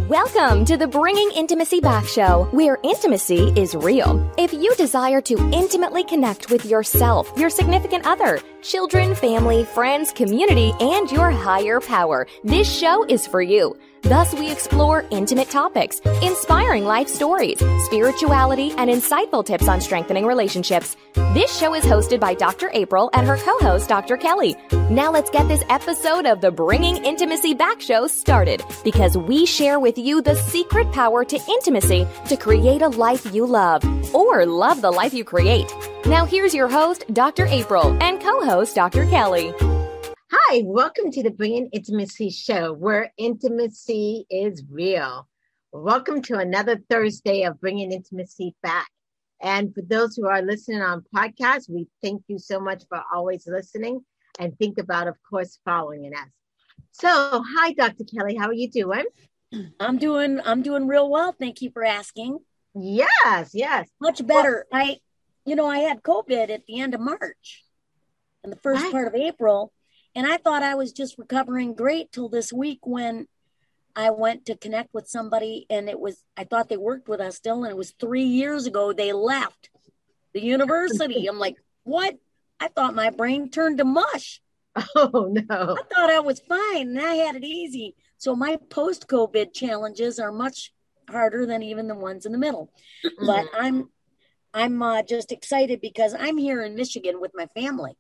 Welcome to the Bringing Intimacy Back Show, where intimacy is real. If you desire to intimately connect with yourself, your significant other, children, family, friends, community, and your higher power, this show is for you. Thus, we explore intimate topics, inspiring life stories, spirituality, and insightful tips on strengthening relationships. This show is hosted by Dr. April and her co-host, Dr. Kelly. Now let's get this episode of the Bringing Intimacy Back Show started, because we share with you the secret power to intimacy to create a life you love, or love the life you create. Now here's your host, Dr. April, and co-host, Dr. Kelly. Hi, welcome to the Bringing Intimacy Show, where intimacy is real. Welcome to another Thursday of Bringing Intimacy Back. And for those who are listening on podcasts, we thank you so much for always listening, and think about, of course, following us. So, hi, Dr. Kelly. How are you doing? I'm doing real well. Thank you for asking. Yes. Much better. I had COVID at the end of March and the first part of April. And I thought I was just recovering great till this week when I went to connect with somebody, and I thought they worked with us still, and it was 3 years ago they left the university. I'm like, what? I thought my brain turned to mush. Oh, no. I thought I was fine, and I had it easy. So my post-COVID challenges are much harder than even the ones in the middle. But I'm just excited because I'm here in Michigan with my family.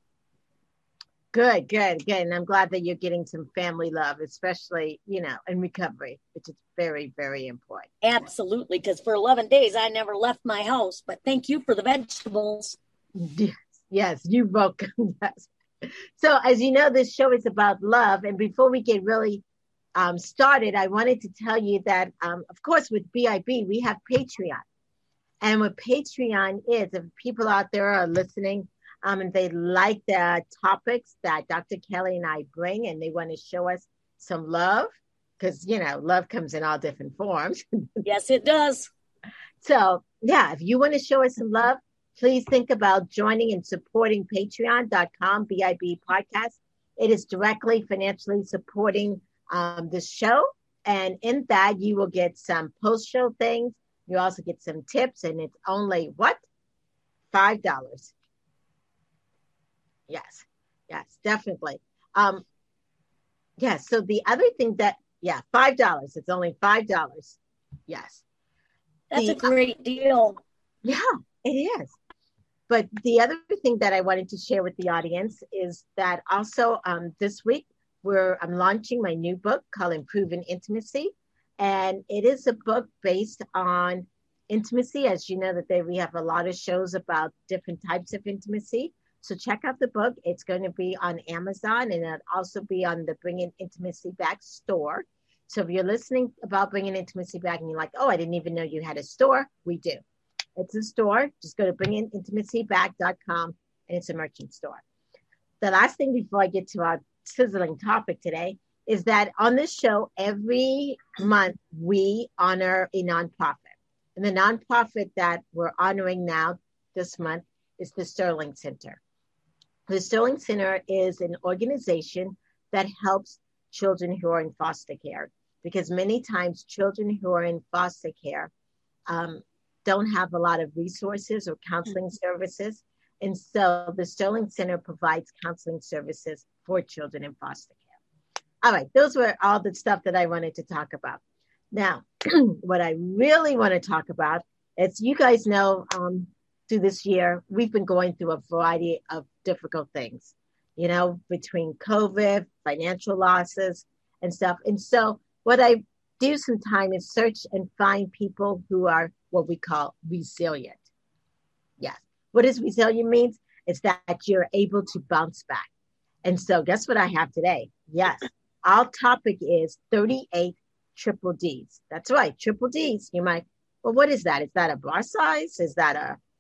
Good. And I'm glad that you're getting some family love, especially, in recovery, which is very, very important. Absolutely, because for 11 days, I never left my house. But thank you for the vegetables. Yes, you're welcome. Yes. So, as you know, this show is about love. And before we get really started, I wanted to tell you that, of course, with BIB, we have Patreon. And what Patreon is, if people out there are listening, and they like the topics that Dr. Kelly and I bring, and they want to show us some love, because, love comes in all different forms. Yes, it does. So, yeah, if you want to show us some love, please think about joining and supporting patreon.com, BIB podcast. It is directly financially supporting this show. And in that, you will get some post-show things. You also get some tips, and it's only, what? $5. Yes, definitely. Yes. So the other thing $5. It's only $5. Yes. That's a great deal. Yeah, it is. But the other thing that I wanted to share with the audience is that also this week I'm launching my new book called Improving Intimacy. And it is a book based on intimacy. As you know, we have a lot of shows about different types of intimacy. So check out the book. It's going to be on Amazon, and it'll also be on the Bringing Intimacy Back store. So if you're listening about Bringing Intimacy Back and you're like, oh, I didn't even know you had a store, we do. It's a store. Just go to bringingintimacyback.com, and it's a merchant store. The last thing before I get to our sizzling topic today is that on this show, every month we honor a nonprofit. And the nonprofit that we're honoring now this month is the Sterling Center. The Sterling Center is an organization that helps children who are in foster care, because many times children who are in foster care don't have a lot of resources or counseling services. And so the Sterling Center provides counseling services for children in foster care. All right, those were all the stuff that I wanted to talk about. Now, what I really want to talk about is, you guys know, through this year, we've been going through a variety of difficult things, between COVID, financial losses and stuff. And so what I do sometimes is search and find people who are what we call resilient. Yes. What does resilient means? It's that you're able to bounce back. And so guess what I have today? Yes. Our topic is 38 triple Ds. That's right. Triple Ds. You might, well, what is that? Is that a bar size? Is that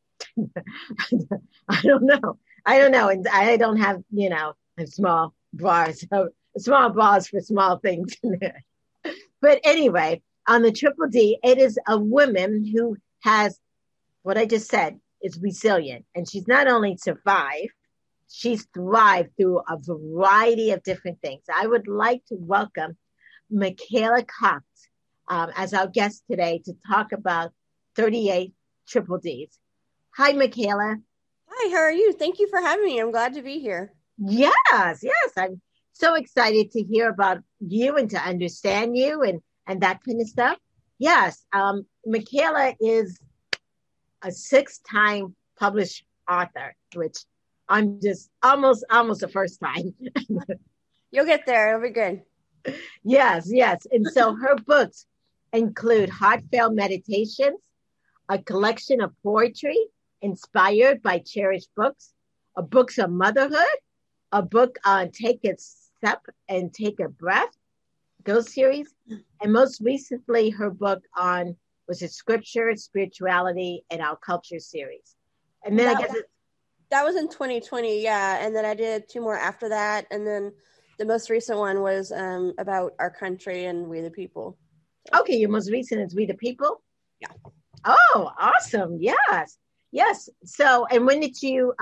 I don't know. And I don't have, small bars, small bars for small things. But anyway, on the triple D, it is a woman who has what I just said is resilient. And she's not only survived, she's thrived through a variety of different things. I would like to welcome Michaela Cox as our guest today to talk about 38 Triple Ds. Hi, Michaela. Hi, how are you? Thank you for having me. I'm glad to be here. Yes. I'm so excited to hear about you and to understand you and that kind of stuff. Yes. Michaela is a 6-time published author, which I'm just almost the first time. You'll get there. It'll be good. Yes. And so her books include Heartfelt Meditations, a collection of poetry inspired by cherished books, a book on motherhood, a book on Take a Step and Take a Breath, those series, and most recently her book on was it Scripture, Spirituality, and Our Culture series. And then that was in 2020, yeah. And then I did 2 more after that, and then the most recent one was about our country and we the people. Okay, your most recent is We the People? Yeah. Oh, awesome. Yes. So, and when did you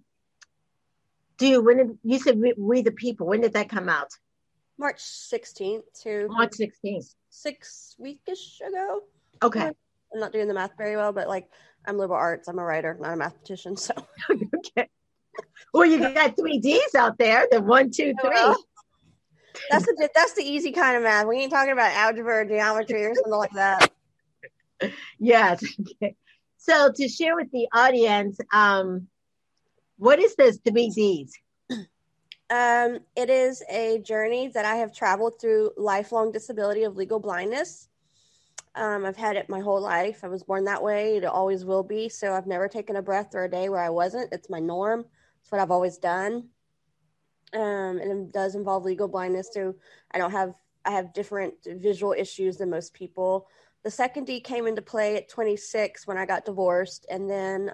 you said We the People, when did that come out? March 16th to March 16th. 6 weekish ago. Okay. I'm not doing the math very well, but like I'm liberal arts. I'm a writer, not a mathematician. So okay. Well, you got 3 Ds out there. The 1, 2, 3. Well, that's the easy kind of math. We ain't talking about algebra or geometry or something like that. Yes. Okay. So to share with the audience, what is this 3 Ds? It is a journey that I have traveled through lifelong disability of legal blindness. I've had it my whole life. I was born that way. It always will be. So I've never taken a breath or a day where I wasn't. It's my norm. It's what I've always done. And it does involve legal blindness. So I have different visual issues than most people. The second D came into play at 26 when I got divorced. And then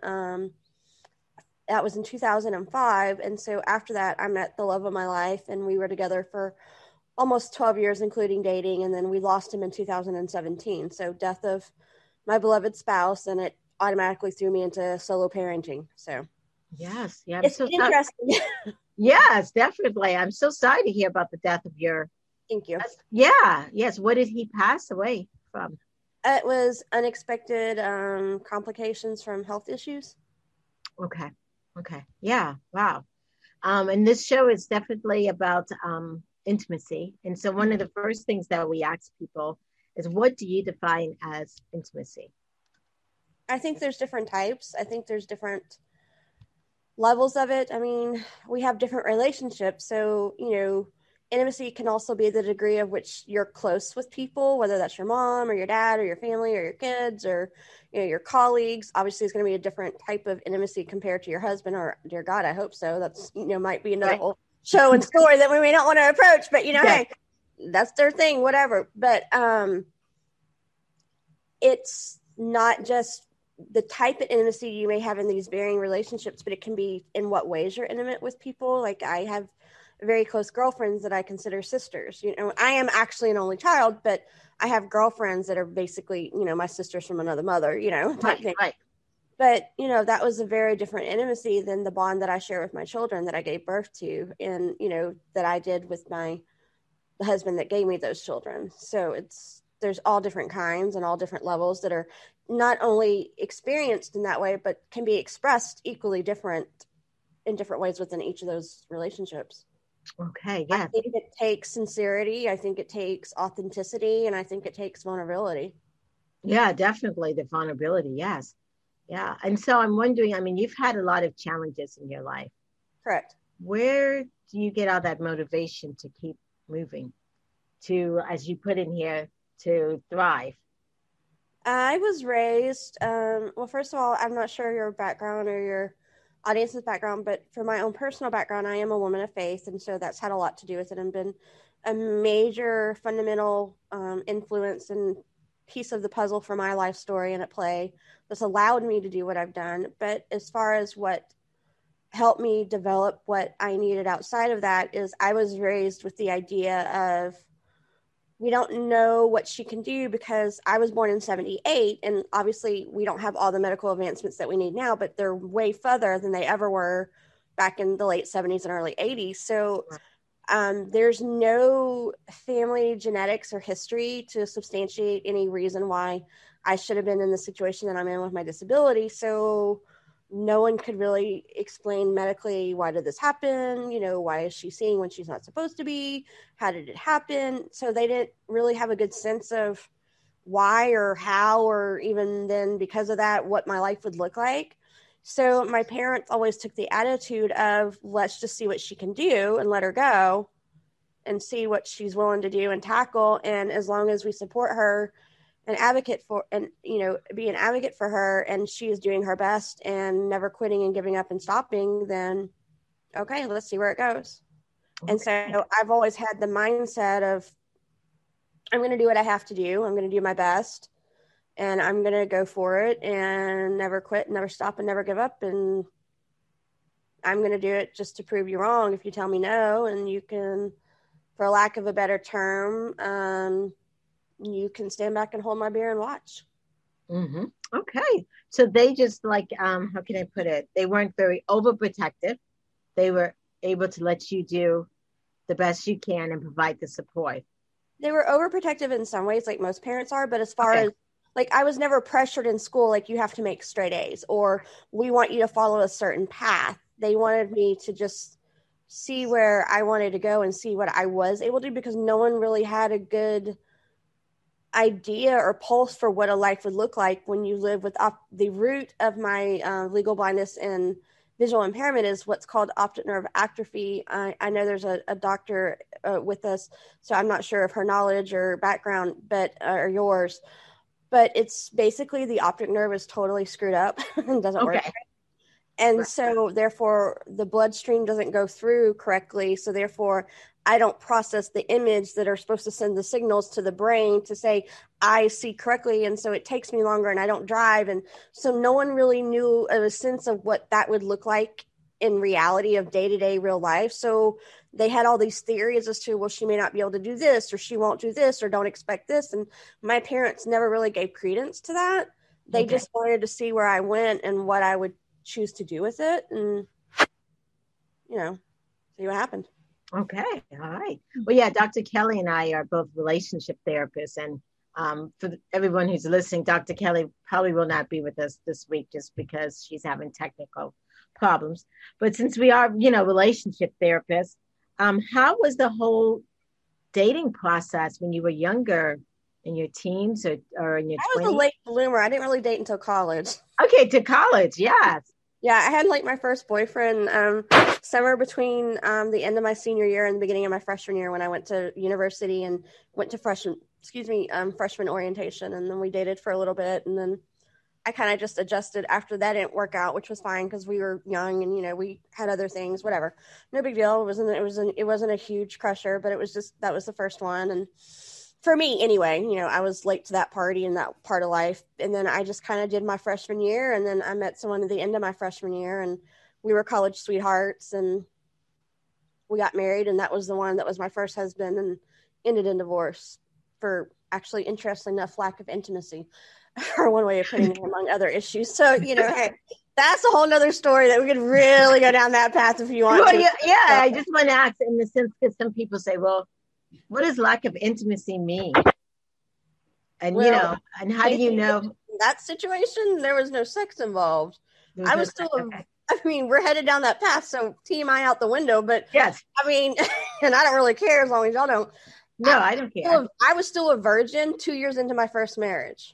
that was in 2005. And so after that, I met the love of my life, and we were together for almost 12 years, including dating. And then we lost him in 2017. So death of my beloved spouse, and it automatically threw me into solo parenting. So yes. Yeah. It's so interesting. Yes, definitely. I'm so sorry to hear about the death of your. Thank you. Yeah. Yes. What did he pass away from? It was unexpected complications from health issues. Okay. Yeah. Wow. And this show is definitely about intimacy. And so one of the first things that we ask people is, what do you define as intimacy? I think there's different types. I think there's different levels of it. I mean, we have different relationships. So, intimacy can also be the degree of which you're close with people, whether that's your mom or your dad or your family or your kids or your colleagues. Obviously, it's going to be a different type of intimacy compared to your husband, or dear God, I hope so. That's might be another whole show and story that we may not want to approach, but hey, that's their thing, whatever. But it's not just the type of intimacy you may have in these varying relationships, but it can be in what ways you're intimate with people. Like I have very close girlfriends that I consider sisters. I am actually an only child, but I have girlfriends that are basically, my sisters from another mother, type thing. Right. But, that was a very different intimacy than the bond that I share with my children that I gave birth to, and, that I did with the husband that gave me those children. So there's all different kinds and all different levels that are not only experienced in that way, but can be expressed equally different in different ways within each of those relationships. Okay. Yeah. I think it takes sincerity. I think it takes authenticity, and I think it takes vulnerability. Yeah, definitely the vulnerability. Yes. Yeah. And so I'm wondering, you've had a lot of challenges in your life. Correct. Where do you get all that motivation to keep moving, to, as you put in here, to thrive? I was raised, well, first of all, I'm not sure your background or your audience's background, but for my own personal background, I am a woman of faith. And so that's had a lot to do with it and been a major fundamental influence and piece of the puzzle for my life story and at play that's allowed me to do what I've done. But as far as what helped me develop what I needed outside of that is I was raised with the idea of, we don't know what she can do, because I was born in 78, and obviously we don't have all the medical advancements that we need now, but they're way further than they ever were back in the late 70s and early 80s. So There's no family genetics or history to substantiate any reason why I should have been in the situation that I'm in with my disability. So no one could really explain medically, why did this happen? Why is she seeing when she's not supposed to be? How did it happen? So they didn't really have a good sense of why or how, or even then because of that, what my life would look like. So my parents always took the attitude of, let's just see what she can do and let her go and see what she's willing to do and tackle. And as long as we support her and advocate for, and, be an advocate for her, and she is doing her best and never quitting and giving up and stopping, then okay, let's see where it goes. Okay. And so I've always had the mindset of, I'm going to do what I have to do. I'm going to do my best, and I'm going to go for it and never quit, never stop, and never give up. And I'm going to do it just to prove you wrong if you tell me no. And you can, for lack of a better term, you can stand back and hold my beer and watch. Mm-hmm. Okay. So they just how can I put it? They weren't very overprotective. They were able to let you do the best you can and provide the support. They were overprotective in some ways, like most parents are. But as far as, I was never pressured in school, like, you have to make straight A's or we want you to follow a certain path. They wanted me to just see where I wanted to go and see what I was able to do, because no one really had a good idea or pulse for what a life would look like when you live with the root of my legal blindness and visual impairment is what's called optic nerve atrophy. I know there's a doctor with us, so I'm not sure of her knowledge or background, but or yours, but it's basically the optic nerve is totally screwed up and doesn't work. And so therefore the bloodstream doesn't go through correctly. So therefore I don't process the image that are supposed to send the signals to the brain to say, I see correctly. And so it takes me longer and I don't drive. And so no one really knew a sense of what that would look like in reality of day-to-day real life. So they had all these theories as to, well, she may not be able to do this, or she won't do this, or don't expect this. And my parents never really gave credence to that. They just wanted to see where I went and what I would choose to do with it, and see what happened. Okay. All right. Well, yeah, Dr. Kelly and I are both relationship therapists, and for everyone who's listening, Dr. Kelly probably will not be with us this week just because she's having technical problems. But since we are, relationship therapists, how was the whole dating process when you were younger, in your teens or in your 20s? I was a late bloomer. I didn't really date until college. Okay, to college, yes. Yeah, I had my first boyfriend somewhere between the end of my senior year and the beginning of my freshman year, when I went to university and went to freshman orientation. And then we dated for a little bit. And then I kind of just adjusted after that. Didn't work out, which was fine because we were young and, we had other things, whatever. No big deal. It wasn't a huge crusher, but it was just, that was the first one. And for me anyway, I was late to that party and that part of life. And then I just kind of did my freshman year. And then I met someone at the end of my freshman year, and we were college sweethearts, and we got married. And that was the one that was my first husband, and ended in divorce for, actually, interesting enough, lack of intimacy, or one way of putting it, among other issues. So, hey, that's a whole nother story that we could really go down that path if you want to. Yeah, I just want to ask in the sense, because some people say, well, what does lack of intimacy mean? And, and how do you know? In that situation, there was no sex involved. I was still, we're headed down that path, so TMI out the window, but yes, and I don't really care as long as y'all don't. No, I don't care. I was still a virgin 2 years into my first marriage.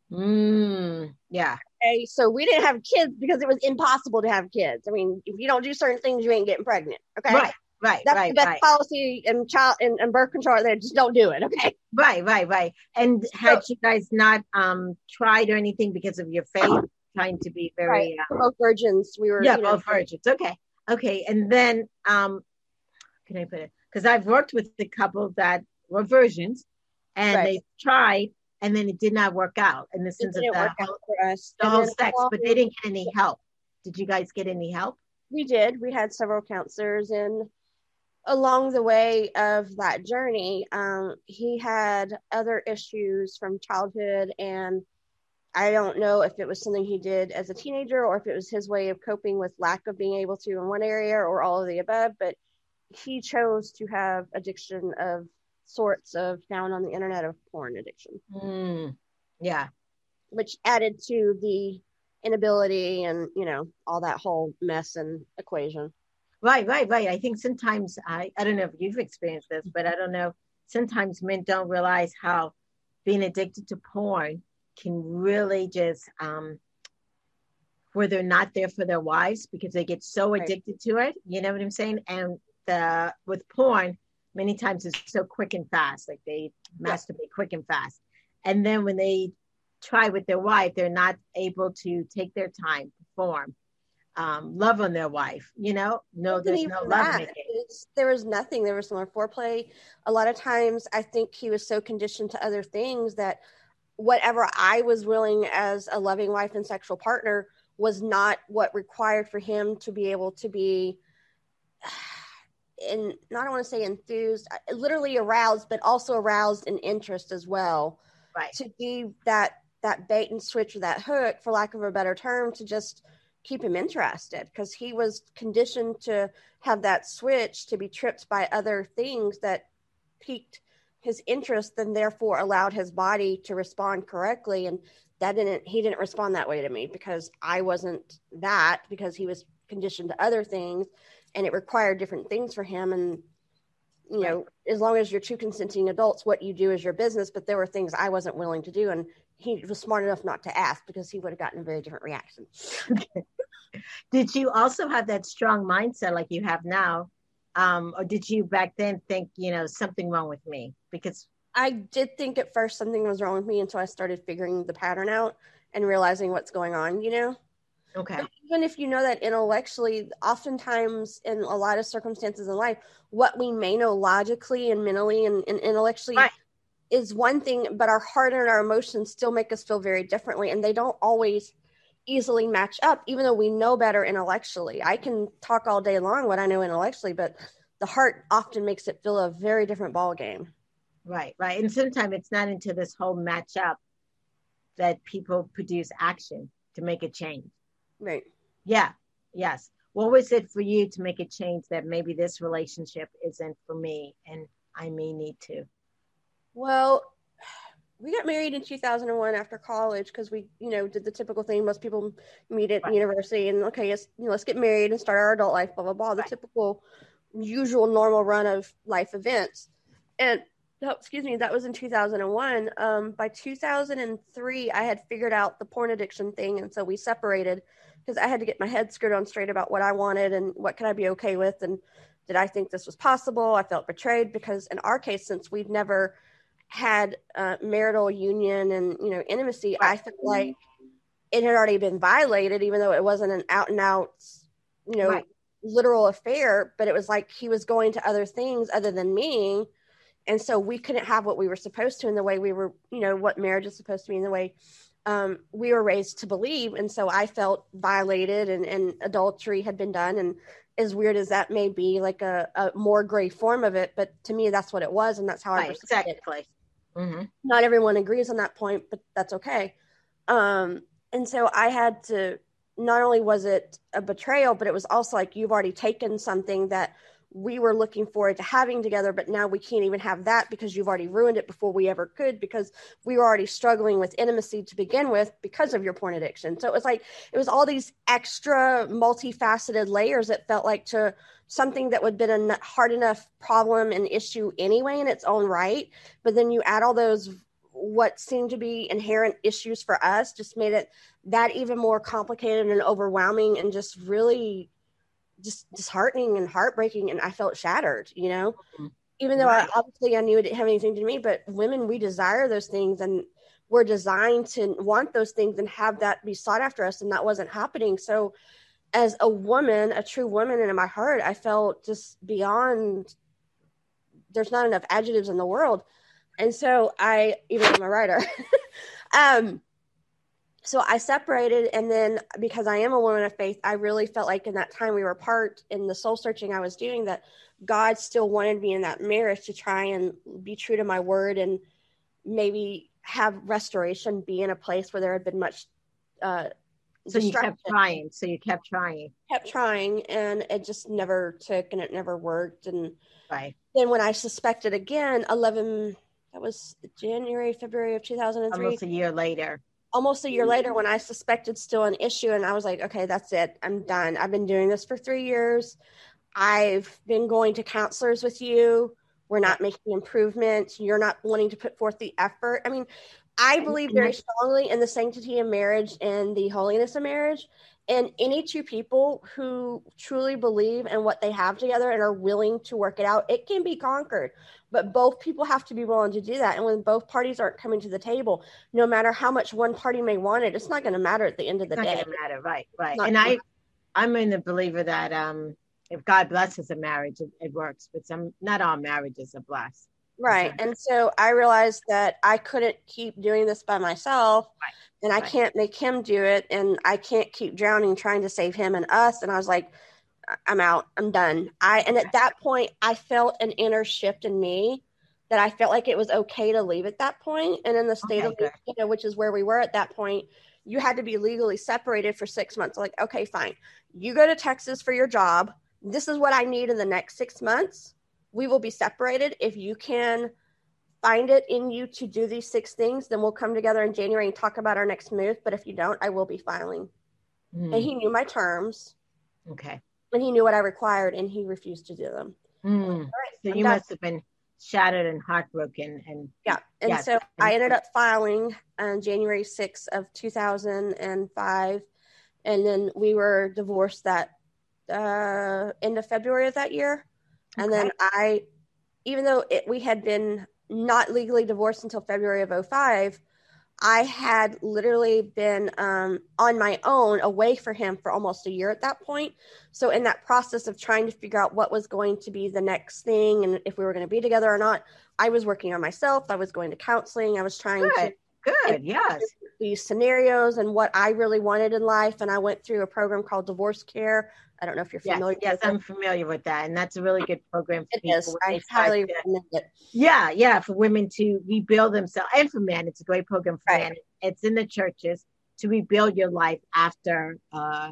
Yeah. Okay, so we didn't have kids because it was impossible to have kids. If you don't do certain things, you ain't getting pregnant. Okay. Right. That's the best policy and child and birth control there. Just don't do it. Okay. Right. And had you guys not tried or anything because of your faith, trying to be very we're both virgins. We were both virgins. Okay. And then can I put it? Because I've worked with a couple that were virgins, and they tried, and then it did not work out in the sense of the whole sex, but they didn't get any help. Did you guys get any help? We did. We had several counselors, and along the way of that journey, he had other issues from childhood, and I don't know if it was something he did as a teenager or if it was his way of coping with lack of being able to in one area or all of the above, but he chose to have addiction of sorts of found on the internet of porn addiction. Yeah. Which added to the inability and, all that whole mess and equation. Right. I think sometimes I don't know if you've experienced this, but I don't know. Sometimes men don't realize how being addicted to porn can really just where they're not there for their wives because they get so addicted to it. You know what I'm saying? And with porn, many times it's so quick and fast. Like they masturbate quick and fast. And then when they try with their wife, they're not able to take their time, perform, love on their wife. There's no love making. There was nothing. There was no foreplay. A lot of times I think he was so conditioned to other things that whatever I was willing as a loving wife and sexual partner was not what required for him to be able to be, and I don't want to say enthused, literally aroused, but also aroused in interest as well. Right. To be that bait and switch or that hook, for lack of a better term, to just keep him interested, because he was conditioned to have that switch, to be tripped by other things that piqued his interest and therefore allowed his body to respond correctly. And he didn't respond that way to me because I wasn't that, because he was conditioned to other things and it required different things for him. And, as long as you're two consenting adults, what you do is your business. But there were things I wasn't willing to do. And he was smart enough not to ask because he would have gotten a very different reaction. Did you also have that strong mindset like you have now? Or did you back then think, something wrong with me? Because I did think at first something was wrong with me until I started figuring the pattern out and realizing what's going on, Okay. But even if you know that intellectually, oftentimes in a lot of circumstances in life, what we may know logically and mentally and intellectually is one thing, but our heart and our emotions still make us feel very differently. And they don't always easily match up, even though we know better intellectually. I can talk all day long what I know intellectually, but the heart often makes it feel a very different ball game. Right. And sometimes it's not into this whole match up that people produce action to make a change. Right. Yeah. Yes. What was it for you to make a change that maybe this relationship isn't for me and I may need to? Well, we got married in 2001 after college because we, did the typical thing most people meet at university and let's get married and start our adult life, blah, blah, blah, the typical usual normal run of life events. And that was in 2001. By 2003, I had figured out the porn addiction thing. And so we separated because I had to get my head screwed on straight about what I wanted and what could I be okay with. And did I think this was possible? I felt betrayed because in our case, since we've never had marital union and, intimacy, I felt like it had already been violated, even though it wasn't an out and out, literal affair, but it was like he was going to other things other than me. And so we couldn't have what we were supposed to in the way we were, what marriage is supposed to be in the way we were raised to believe. And so I felt violated and adultery had been done. And as weird as that may be, like a more gray form of it, but to me, that's what it was. And that's how I perceived it. Mm-hmm. Not everyone agrees on that point, but that's okay. And so I had to, not only was it a betrayal, but it was also like, you've already taken something that we were looking forward to having together, but now we can't even have that because you've already ruined it before we ever could, because we were already struggling with intimacy to begin with because of your porn addiction. So it was like, it was all these extra multifaceted layers. It felt like to something that would have been a hard enough problem and issue anyway in its own right. But then you add all those, what seemed to be inherent issues for us, just made it that even more complicated and overwhelming and just really just disheartening and heartbreaking. And I felt shattered, even though I knew it didn't have anything to do with me, but women, we desire those things and we're designed to want those things and have that be sought after us. And that wasn't happening. So as a woman, a true woman, and in my heart, I felt just beyond, there's not enough adjectives in the world. And so even I'm a writer, so I separated, and then because I am a woman of faith, I really felt like in that time we were apart in the soul searching I was doing, that God still wanted me in that marriage to try and be true to my word and maybe have restoration be in a place where there had been much So you kept trying. Kept trying, and it just never took, and it never worked. And right. Then when I suspected again, that was January, February of 2003. Almost a year later. When I suspected still an issue, and I was like, okay, that's it. I'm done. I've been doing this for 3 years. I've been going to counselors with you. We're not making improvements. You're not wanting to put forth the effort. I mean, I believe very strongly in the sanctity of marriage and the holiness of marriage. And any two people who truly believe in what they have together and are willing to work it out, it can be conquered. But both people have to be willing to do that. And when both parties aren't coming to the table, no matter how much one party may want it, it's not going to matter at the end of the day. It's not going to matter, right. And I'm in the believer that if God blesses a marriage, it works. But not all marriages are blessed. Right. And so I realized that I couldn't keep doing this by myself, and I can't make him do it, and I can't keep drowning trying to save him and us. And I was like, I'm out. I'm done. And at that point, I felt an inner shift in me that I felt like it was okay to leave at that point. And in the state of Louisiana, which is where we were at that point, you had to be legally separated for 6 months. Like, okay, fine. You go to Texas for your job. This is what I need in the next 6 months. We will be separated. If you can find it in you to do these 6 things, then we'll come together in January and talk about our next move. But if you don't, I will be filing. And he knew my terms. Okay. And he knew what I required, and he refused to do them. All right, so you must have been shattered and heartbroken. And so I ended up filing on January 6th of 2005. And then we were divorced that end of February of that year. And then even though we had been not legally divorced until February of 2005, I had literally been on my own away from him for almost a year at that point. So in that process of trying to figure out what was going to be the next thing and if we were going to be together or not, I was working on myself. I was going to counseling. I was trying to these scenarios and what I really wanted in life. And I went through a program called Divorce Care. I don't know if you're familiar with it. Yes, I'm familiar with that. And that's a really good program for people. Is. I highly recommend it. Yeah, for women to rebuild themselves. And for men, it's a great program for men. It's in the churches to rebuild your life after, a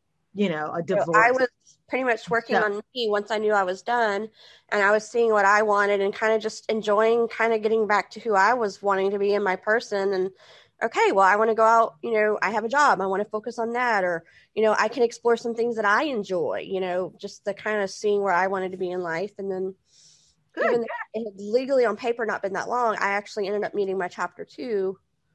divorce. So I was pretty much working on me once I knew I was done. And I was seeing what I wanted and kind of just enjoying kind of getting back to who I was wanting to be in my person. And okay, well, I want to go out, I have a job. I want to focus on that. Or, I can explore some things that I enjoy, just the kind of seeing where I wanted to be in life. And then even though it had legally on paper not been that long, I actually ended up meeting my chapter 2.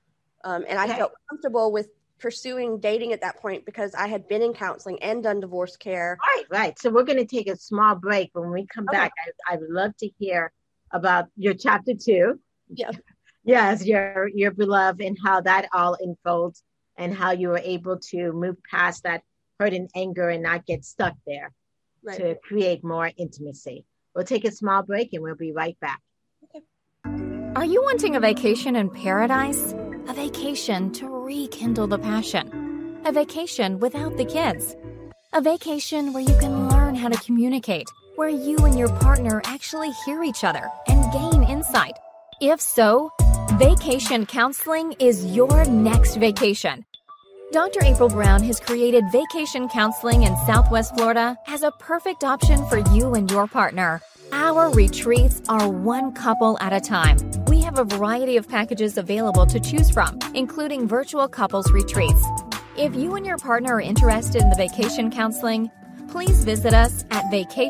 And I felt comfortable with pursuing dating at that point because I had been in counseling and done divorce care. Right. So we're going to take a small break. When we come back, I would love to hear about your chapter 2. Yeah. Yes, your beloved, and how that all unfolds and how you were able to move past that hurt and anger and not get stuck there to create more intimacy. We'll take a small break and we'll be right back. Okay. Are you wanting a vacation in paradise? A vacation to rekindle the passion? A vacation without the kids? A vacation where you can learn how to communicate, where you and your partner actually hear each other and gain insight? If so, Vacation Counseling is your next vacation. Dr. April Brown has created vacation counseling in Southwest Florida as a perfect option for you and your partner. Our retreats are one couple at a time. We have a variety of packages available to choose from, including virtual couples retreats. If you and your partner are interested in the vacation counseling, please visit us at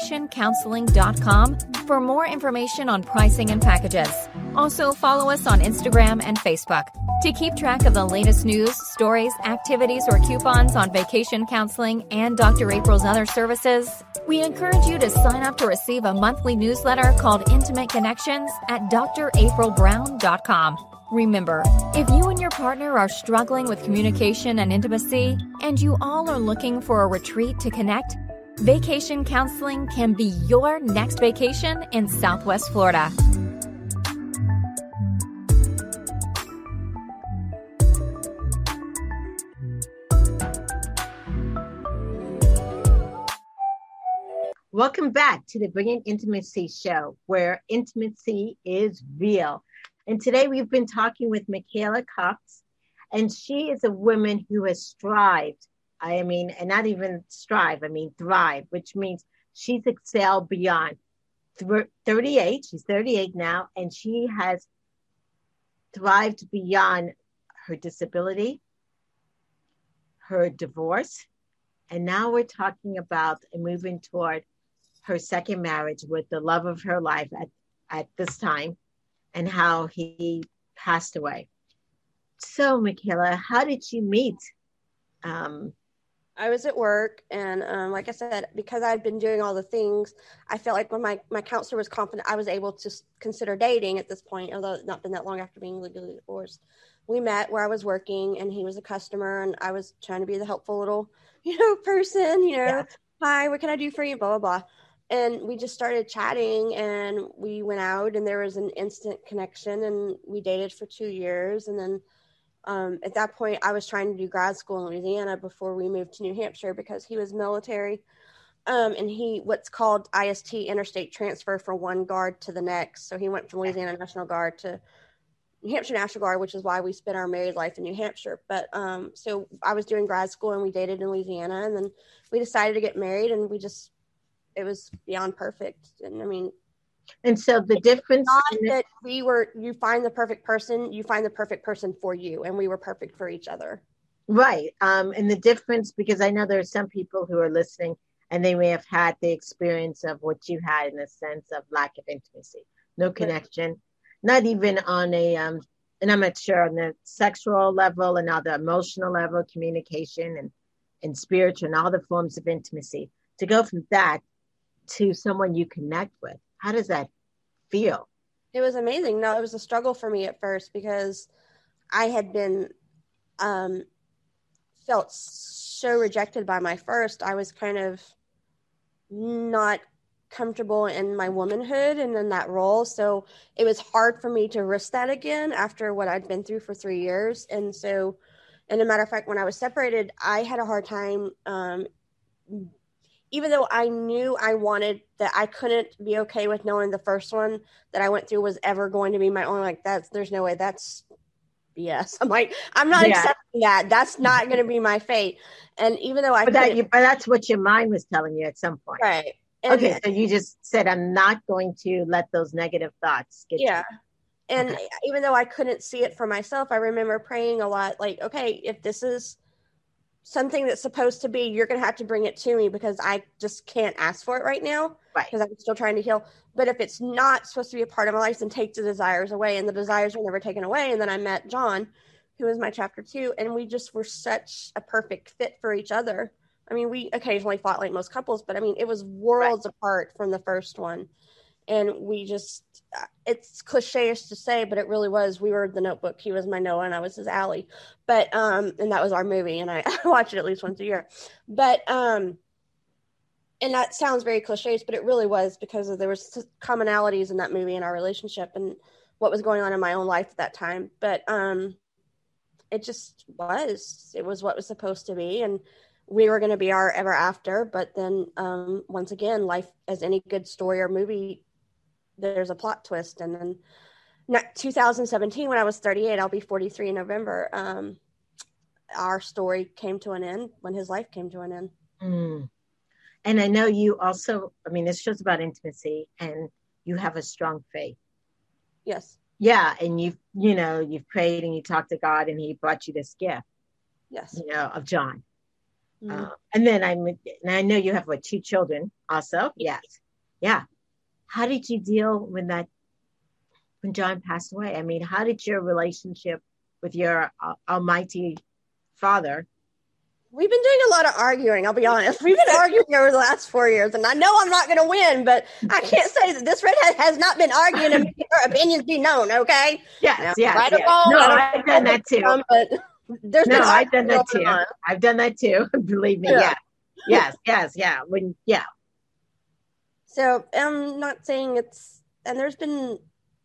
vacationcounseling.com for more information on pricing and packages. Also, follow us on Instagram and Facebook. To keep track of the latest news, stories, activities, or coupons on vacation counseling and Dr. April's other services, we encourage you to sign up to receive a monthly newsletter called Intimate Connections at draprilbrown.com. Remember, if you and your partner are struggling with communication and intimacy, and you all are looking for a retreat to connect, Vacation Counseling can be your next vacation in Southwest Florida. Welcome back to the Bringing Intimacy Show, where intimacy is real. And today we've been talking with Michaela Cox, And she is a woman who has strived. I mean, and not even strive, I mean, thrive, which means she's excelled beyond 38. She's 38 now, and she has thrived beyond her disability, her divorce, and now we're talking about moving toward her second marriage with the love of her life at this time, and how he passed away. So, Michaela, how did you meet? I was at work, and like I said, because I'd been doing all the things, I felt like when my counselor was confident, I was able to consider dating at this point, although it's not been that long after being legally divorced. We met where I was working, and he was a customer, and I was trying to be the helpful little, person, Yes. Hi, what can I do for you? Blah, blah, blah. And we just started chatting, and we went out, and there was an instant connection, and we dated for 2 years. And then at that point, I was trying to do grad school in Louisiana before we moved to New Hampshire because he was military. And he, what's called IST, interstate transfer, from one guard to the next. So he went from Louisiana National Guard to New Hampshire National Guard, which is why we spent our married life in New Hampshire. But so I was doing grad school, and we dated in Louisiana, and then we decided to get married, and it was beyond perfect. And I mean, and so the difference not that you find the perfect person, you find the perfect person for you, and we were perfect for each other. Right. And the difference, because I know there are some people who are listening and they may have had the experience of what you had, in the sense of lack of intimacy, no connection, not even on a, and I'm not sure, on the sexual level and on the emotional level, communication and spiritual and all the forms of intimacy. To go from that to someone you connect with, how does that feel? It was amazing. No, it was a struggle for me at first because I had been felt so rejected by my first. I was kind of not comfortable in my womanhood and in that role. So it was hard for me to risk that again after what I'd been through for 3 years. And so, and a matter of fact, when I was separated, I had a hard time, even though I knew I wanted that, I couldn't be okay with knowing the first one that I went through was ever going to be my own. Like, there's no way, that's BS. I'm like, I'm not accepting that. That's not going to be my fate. And even though but that's what your mind was telling you at some point. Right. And okay, so you just said, I'm not going to let those negative thoughts get you. And even though I couldn't see it for myself, I remember praying a lot, like, okay, if this is something that's supposed to be, you're going to have to bring it to me, because I just can't ask for it right now, because I'm still trying to heal. But if it's not supposed to be a part of my life, then take the desires away. And the desires were never taken away. And then I met John, who was my chapter 2, and we just were such a perfect fit for each other. I mean, we occasionally fought like most couples, but I mean, it was worlds apart from the first one. And we just, it's cliche-ish to say, but it really was. We were the Notebook. He was my Noah and I was his Allie. But, and that was our movie, and I watch it at least once a year. But, and that sounds very cliche, but it really was, because there was commonalities in that movie and our relationship and what was going on in my own life at that time. But, it just was, it was what was supposed to be. And we were going to be our ever after. But then, once again, life, as any good story or movie, there's a plot twist. And then 2017, when I was 38, I'll be 43 in November. Our story came to an end when his life came to an end. Mm. And I know you also, I mean, this show's about intimacy, and you have a strong faith. Yes. Yeah. And you've prayed and you talked to God, and he brought you this gift. Yes. Of John. And then I know you have 2 children also. Yes. Yeah. How did you deal when John passed away? I mean, how did your relationship with your almighty Father? We've been doing a lot of arguing, I'll be honest. We've been arguing over the last 4 years, and I know I'm not going to win, but I can't say that this redhead has not been arguing and making her opinions be known, okay? Yes, now, right or wrong, no, I've done that too. But I've done that too. I've done that too. Believe me. Yeah. Yes. Yeah. So I'm not saying and there's been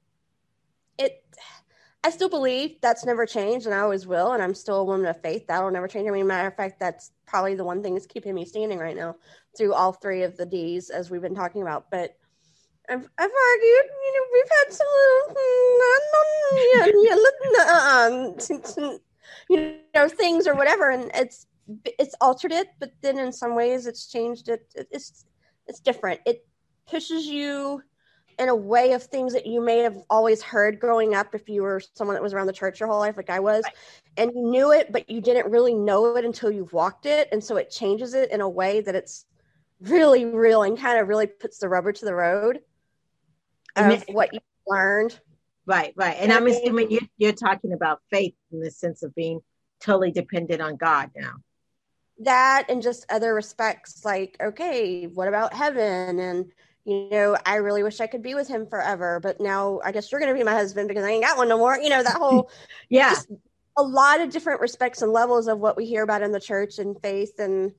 I still believe that's never changed, and I always will, and I'm still a woman of faith. That'll never change. I mean, matter of fact, that's probably the one thing that's keeping me standing right now through all 3 of the D's, as we've been talking about. But I've argued, we've had some, things or whatever. And it's altered it, but then in some ways it's changed it. It's different. It pushes you in a way of things that you may have always heard growing up if you were someone that was around the church your whole life, like I was, right. And you knew it, but you didn't really know it until you've walked it. And so it changes it in a way that it's really real and kind of really puts the rubber to the road of what you learned. Right. And I'm assuming you're talking about faith in the sense of being totally dependent on God now. That and just other respects, like, okay, what about heaven? And I really wish I could be with him forever, but now I guess you're going to be my husband because I ain't got one no more. That whole, yeah, just a lot of different respects and levels of what we hear about in the church and faith and,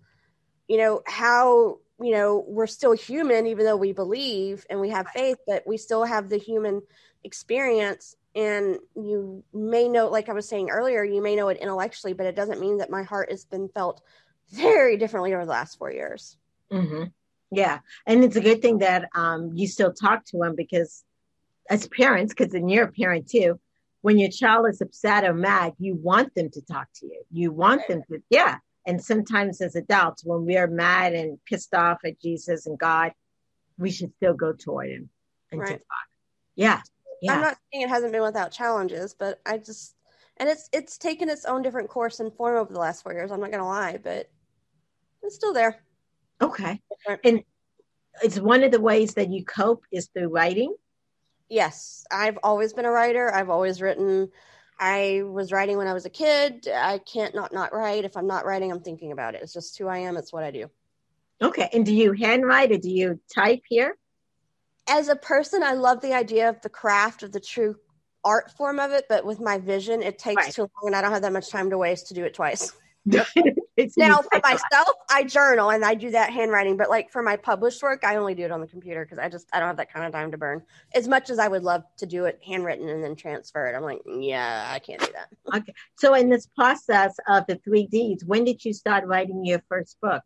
how, we're still human, even though we believe and we have faith, but we still have the human experience. And you may know, like I was saying earlier, you may know it intellectually, but it doesn't mean that my heart has been felt very differently over the last 4 years. Mm-hmm. Yeah. And it's a good thing that you still talk to them because as parents, because then you're a parent too, when your child is upset or mad, you want them to talk to you. You want them to, yeah. And sometimes as adults, when we are mad and pissed off at Jesus and God, we should still go toward him and to talk. Yeah. I'm not saying it hasn't been without challenges, but and it's taken its own different course and form over the last 4 years. I'm not going to lie, but it's still there. Okay. And it's one of the ways that you cope is through writing? Yes. I've always been a writer. I've always written. I was writing when I was a kid. I can't not write. If I'm not writing, I'm thinking about it. It's just who I am. It's what I do. Okay. And do you handwrite or do you type here? As a person, I love the idea of the craft of the true art form of it, but with my vision, it takes too long and I don't have that much time to waste to do it twice. Now, for myself, I journal and I do that handwriting, but like for my published work, I only do it on the computer because I don't have that kind of time to burn. As much as I would love to do it handwritten and then transfer it, I'm like, yeah, I can't do that. Okay. So in this process of the 3 Ds, when did you start writing your first book?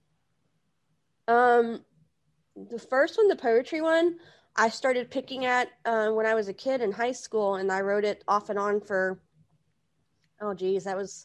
The first one, the poetry one, I started picking at when I was a kid in high school, and I wrote it off and on for, that was,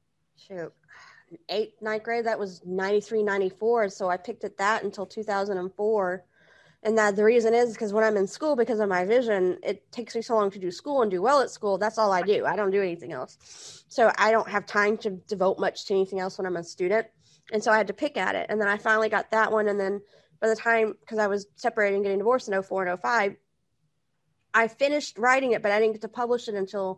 8th, 9th grade. That was 93, 94. So I picked at that until 2004. And that the reason is because when I'm in school, because of my vision, it takes me so long to do school and do well at school. That's all I do. I don't do anything else. So I don't have time to devote much to anything else when I'm a student. And so I had to pick at it. And then I finally got that one. And then by the time, because I was separated and getting divorced in 04 and 05, I finished writing it, but I didn't get to publish it until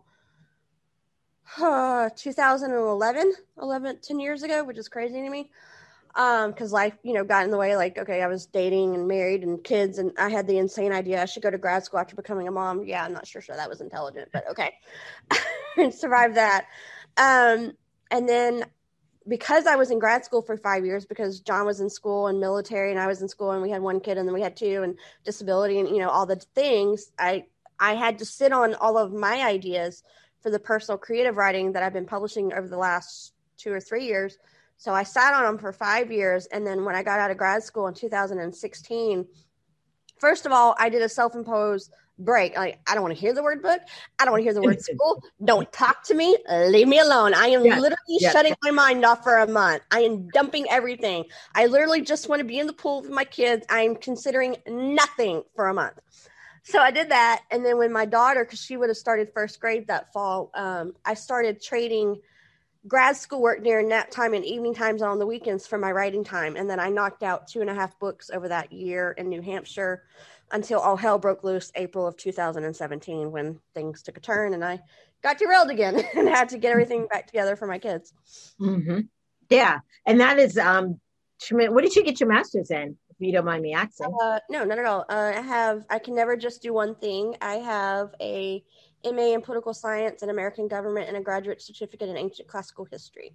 2011, 10 years ago, which is crazy to me. Because life, got in the way. Like, okay, I was dating and married and kids, and I had the insane idea I should go to grad school after becoming a mom. Yeah, I'm not sure that was intelligent, but okay. And survived that. And then because I was in grad school for 5 years, because John was in school and military and I was in school and we had one kid and then we had two and disability and, all the things, I had to sit on all of my ideas for the personal creative writing that I've been publishing over the last 2 or 3 years. So I sat on them for 5 years. And then when I got out of grad school in 2016, first of all, I did a self-imposed break. Like, I don't want to hear the word book. I don't want to hear the word school. Don't talk to me. Leave me alone. I am literally shutting my mind off for a month. I am dumping everything. I literally just want to be in the pool with my kids. I'm considering nothing for a month. So I did that. And then when my daughter, because she would have started first grade that fall, I started trading grad school work during nap time and evening times on the weekends for my writing time. And then I knocked out 2.5 books over that year in New Hampshire until all hell broke loose April of 2017 when things took a turn and I got derailed again and had to get everything back together for my kids. Mm-hmm. Yeah. And that is, what did you get your master's in, if you don't mind me asking? No, not at all. I can never just do one thing. I have a MA in political science and American government and a graduate certificate in ancient classical history.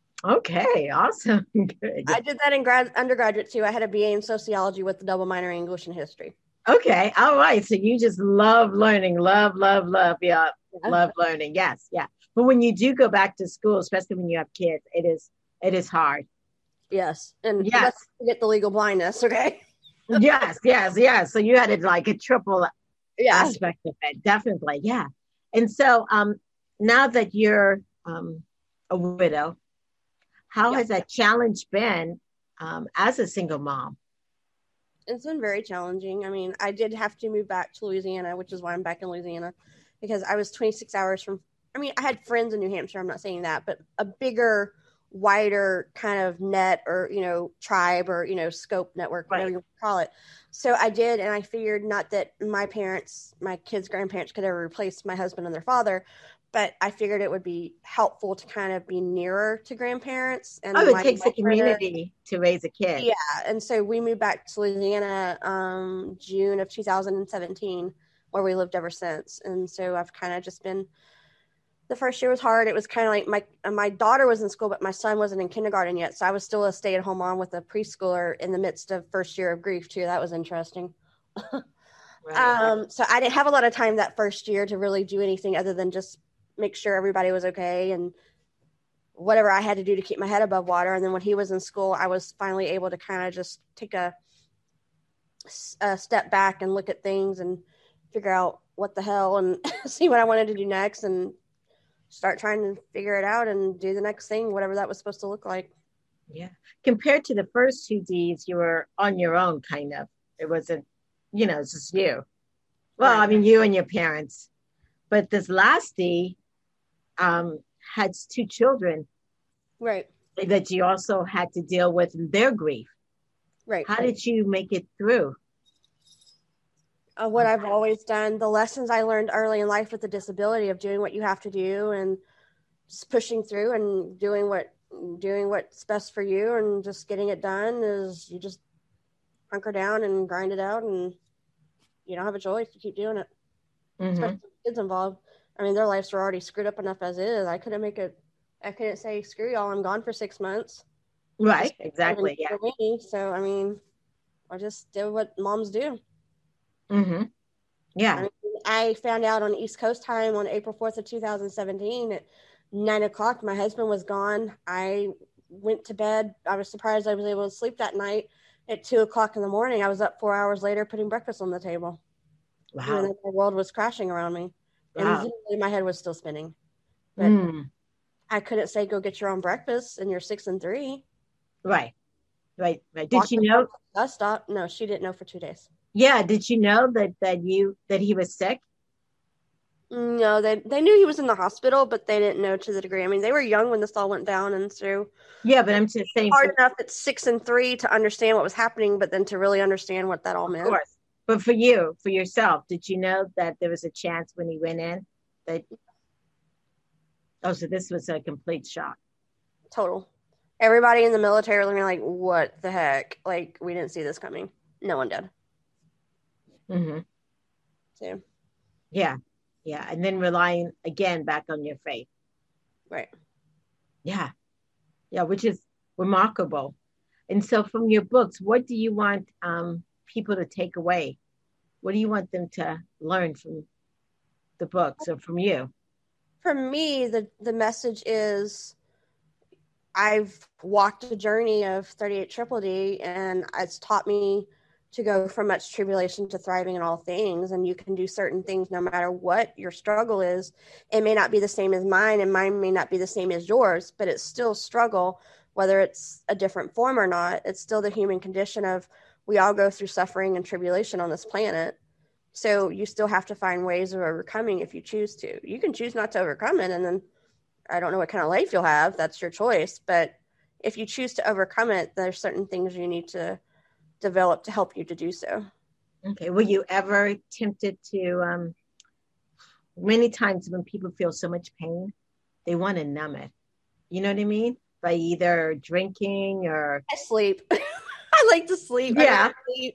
Okay, awesome. Good. I did that in undergraduate too. I had a BA in sociology with a double minor in English and history. Okay, all right. So you just love learning, love. Yeah, love learning. Yes, yeah. But when you do go back to school, especially when you have kids, it is hard. Yes, and let's get the legal blindness. Okay. yes. So you had a triple aspect of it, definitely. Yeah. And so now that you're a widow. How Yeah. has that challenge been as a single mom? It's been very challenging. I mean, I did have to move back to Louisiana, which is why I'm back in Louisiana, because I was 26 hours from, I mean, I had friends in New Hampshire, I'm not saying that, but a bigger, wider kind of net or, tribe or, scope network, whatever Right. you call it. So I did, and I figured not that my parents, my kids' grandparents could ever replace my husband and their father, but I figured it would be helpful to kind of be nearer to grandparents. And Oh, it my takes a boyfriend- community to raise a kid. Yeah, and so we moved back to Louisiana June of 2017, where we lived ever since. And so I've kind of just been. The first year was hard. It was kind of like my daughter was in school, but my son wasn't in kindergarten yet. So I was still a stay-at-home mom with a preschooler in the midst of first year of grief too. That was interesting. Right. So I didn't have a lot of time that first year to really do anything other than just make sure everybody was okay and whatever I had to do to keep my head above water. And then when he was in school, I was finally able to kind of just take a step back and look at things and figure out what the hell and see what I wanted to do next and start trying to figure it out and do the next thing, whatever that was supposed to look like. Yeah. Compared to the first 2 Ds, you were on your own, kind of. It wasn't, it's just you. Well, Right. I mean, you and your parents. But this last D had 2 children Right. that you also had to deal with their grief. Right. How did you make it through? What I've always done, the lessons I learned early in life with the disability of doing what you have to do and just pushing through and doing what's best for you and just getting it done is you just hunker down and grind it out and you don't have a choice to keep doing it. Mm-hmm. Especially with kids involved. I mean, their lives were already screwed up enough as is. I couldn't say, screw y'all, I'm gone for 6 months. Right, exactly, yeah. Me. So, I mean, I just did what moms do. Mm-hmm. Yeah. I mean, I found out on East Coast time on April 4th of 2017 at 9:00. My husband was gone. I went to bed. I was surprised I was able to sleep that night. At 2:00 in the morning, I was up 4 hours later putting breakfast on the table. Wow. Even though the world was crashing around me. And Wow. literally my head was still spinning. But I couldn't say, go get your own breakfast and you're 6 and 3. Right. Did you know? Bus stop. No, she didn't know for 2 days. Yeah. Did you know that he was sick? No, they knew he was in the hospital, but they didn't know to the degree. I mean, they were young when this all went down, and so Yeah, but I'm just saying. hard enough at 6 and 3 to understand what was happening, but then to really understand what that all meant. Of course. But for yourself, did you know that there was a chance when he went in that? Oh, so this was a complete shock. Total. Everybody in the military was like, what the heck? Like, we didn't see this coming. No one did. Mm-hmm. So, yeah. And then relying again back on your faith. right. Yeah, which is remarkable. And so from your books, what do you want people to take away? What do you want them to learn from the books or from you? For me, the message is I've walked a journey of 38 Triple D, and it's taught me to go from much tribulation to thriving in all things. And you can do certain things no matter what your struggle is. It may not be the same as mine, and mine may not be the same as yours, but it's still struggle, whether it's a different form or not. It's still the human condition of we all go through suffering and tribulation on this planet. So you still have to find ways of overcoming if you choose to. You can choose not to overcome it, and then I don't know what kind of life you'll have. That's your choice. But if you choose to overcome it, there's certain things you need to develop to help you to do so. Okay. Were you ever tempted to, many times when people feel so much pain, they want to numb it. You know what I mean? By either drinking or. I sleep. I like to sleep. Yeah.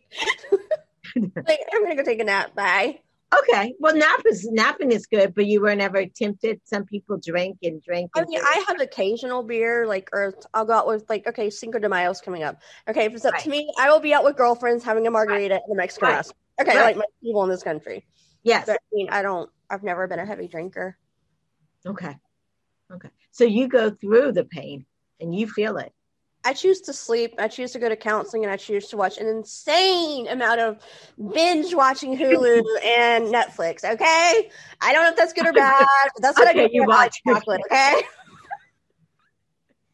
Like, I'm going to go take a nap. Bye. Okay. Well, napping is good, but you were never tempted. Some people drink. I mean, I have occasional beer, or I'll go out with, okay, Cinco de Mayo's coming up. Okay, if it's up to me, I will be out with girlfriends having a margarita at the Mexican restaurant. Okay, like most people in this country. Yes. But, I mean, I've never been a heavy drinker. Okay. So you go through the pain and you feel it. I choose to sleep. I choose to go to counseling, and I choose to watch an insane amount of binge watching Hulu and Netflix. Okay, I don't know if that's good or bad, but that's what I do. You watch chocolate. Okay.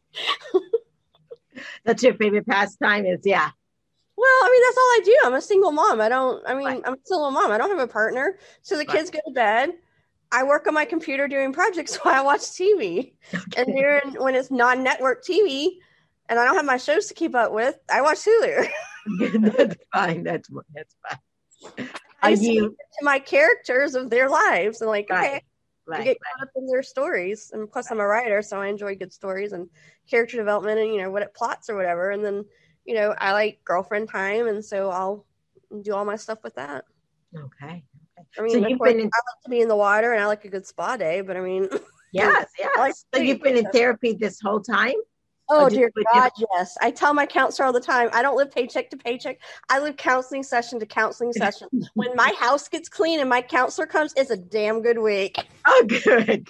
That's your favorite pastime is, yeah. Well, I mean, that's all I do. I'm a single mom. I'm a single mom. I don't have a partner. So the kids go to bed. I work on my computer doing projects while I watch TV. Okay. And when it's non-network TV and I don't have my shows to keep up with, I watch Hulu. That's fine. That's fine. I see to my characters of their lives and okay, I get caught up in their stories. And plus I'm a writer, so I enjoy good stories and character development and, what it plots or whatever. And then, I like girlfriend time. And so I'll do all my stuff with that. Okay. I mean, I like to be in the water and I like a good spa day, but I mean. Yes. So you've been in therapy this whole time? Oh, dear God, yes. I tell my counselor all the time, I don't live paycheck to paycheck. I live counseling session to counseling session. When my house gets clean and my counselor comes, it's a damn good week. Oh, good.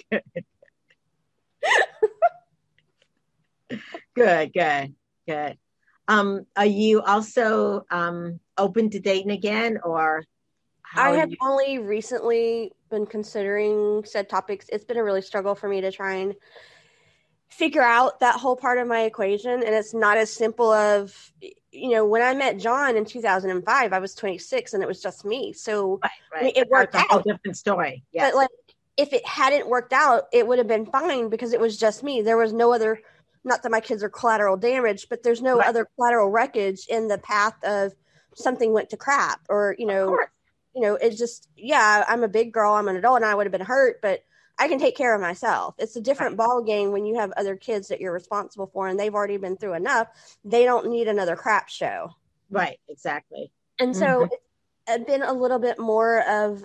Good. Are you also open to dating again, or? I have only recently been considering said topics. It's been a really struggle for me to try and figure out that whole part of my equation. And it's not as simple of, when I met John in 2005, I was 26 and it was just me. So right. I mean, it worked out. A whole different story. Yeah. But if it hadn't worked out, it would have been fine because it was just me. There was no other, not that my kids are collateral damage, but there's no other collateral wreckage in the path of something went to crap or, it's just, I'm a big girl, I'm an adult and I would have been hurt, but I can take care of myself. It's a different ball game when you have other kids that you're responsible for and they've already been through enough. They don't need another crap show. Right. Exactly. And so it's been a little bit more of,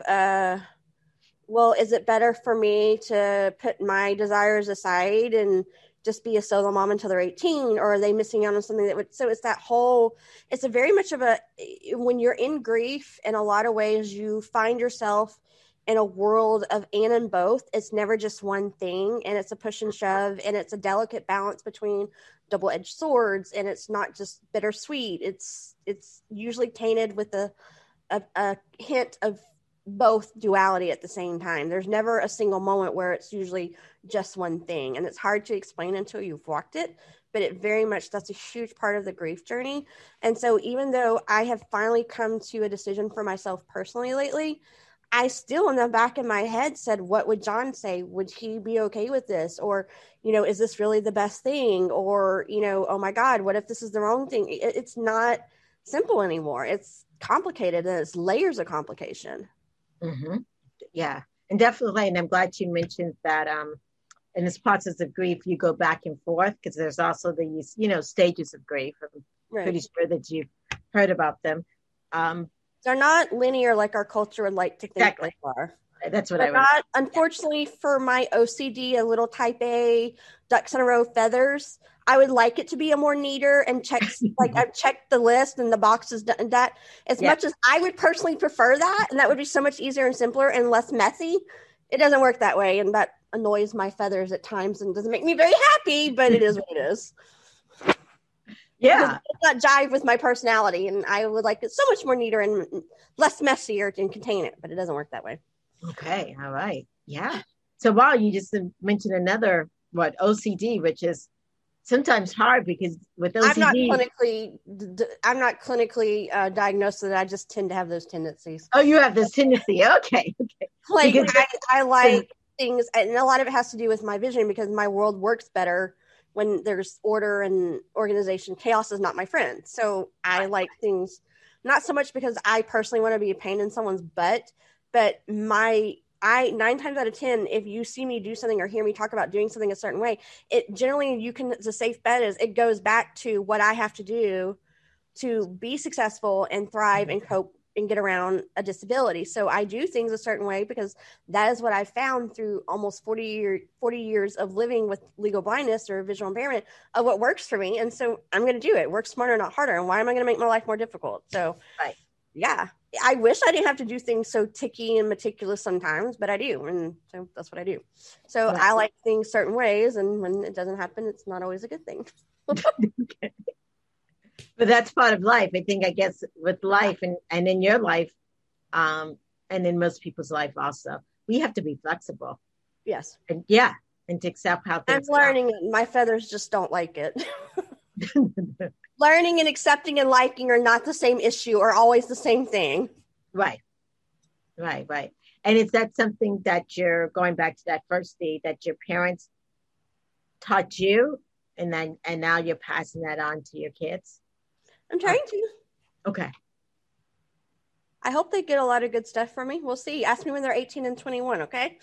is it better for me to put my desires aside and just be a solo mom until they're 18, or are they missing out on something that would, so it's that whole, it's a very much of when you're in grief, in a lot of ways, you find yourself in a world of and both. It's never just one thing, and it's a push and shove, and it's a delicate balance between double-edged swords, and it's not just bittersweet. It's usually tainted with a hint of both duality at the same time. There's never a single moment where it's usually just one thing, and it's hard to explain until you've walked it, but it very much, that's a huge part of the grief journey. And so even though I have finally come to a decision for myself personally lately, I still in the back of my head said, what would John say? Would he be okay with this? Or, is this really the best thing? Or, oh my God, what if this is the wrong thing? It's not simple anymore. It's complicated, and it's layers of complication. Mm-hmm. Yeah, and definitely. And I'm glad you mentioned that in this process of grief, you go back and forth because there's also these, stages of grief. I'm pretty sure that you've heard about them. They're not linear like our culture would like to think they are. That's what They're not, unfortunately, for my OCD, a little type A, ducks in a row feathers. I would like it to be a more neater and checks, I've checked the list and the boxes done that as much as I would personally prefer that. And that would be so much easier and simpler and less messy. It doesn't work that way. And that annoys my feathers at times and doesn't make me very happy, but it is what it is. Yeah. It does not jive with my personality. And I would like it so much more neater and less messier and contain it, but it doesn't work that way. Okay. All right. Yeah. So wow, you just mentioned another, OCD, which is sometimes hard because with OCD, I'm not clinically diagnosed with it. I just tend to have those tendencies. Oh, you have this tendency. Okay. I like things, and a lot of it has to do with my vision because my world works better when there's order and organization. Chaos is not my friend. So I like things, not so much because I personally want to be a pain in someone's butt, but 9 times out of 10, if you see me do something or hear me talk about doing something a certain way, it generally, it's a safe bet is it goes back to what I have to do to be successful and thrive and cope and get around a disability. So I do things a certain way because that is what I found through almost 40 years of living with legal blindness or visual impairment of what works for me. And so I'm going to do it. Work smarter, not harder. And why am I going to make my life more difficult? So yeah, I wish I didn't have to do things so ticky and meticulous sometimes, but I do. And so that's what I do. So I like things certain ways. And when it doesn't happen, it's not always a good thing. Okay. But that's part of life. I guess with life and in your life, and in most people's life also, we have to be flexible. Yes. And yeah. and to accept how I'm things learning it. My feathers just don't like it. Learning and accepting and liking are not the same issue or always the same thing. Right. And is that something that you're going back to that first D that your parents taught you and now you're passing that on to your kids? I'm trying to. Okay. I hope they get a lot of good stuff from me. We'll see. Ask me when they're 18 and 21, okay?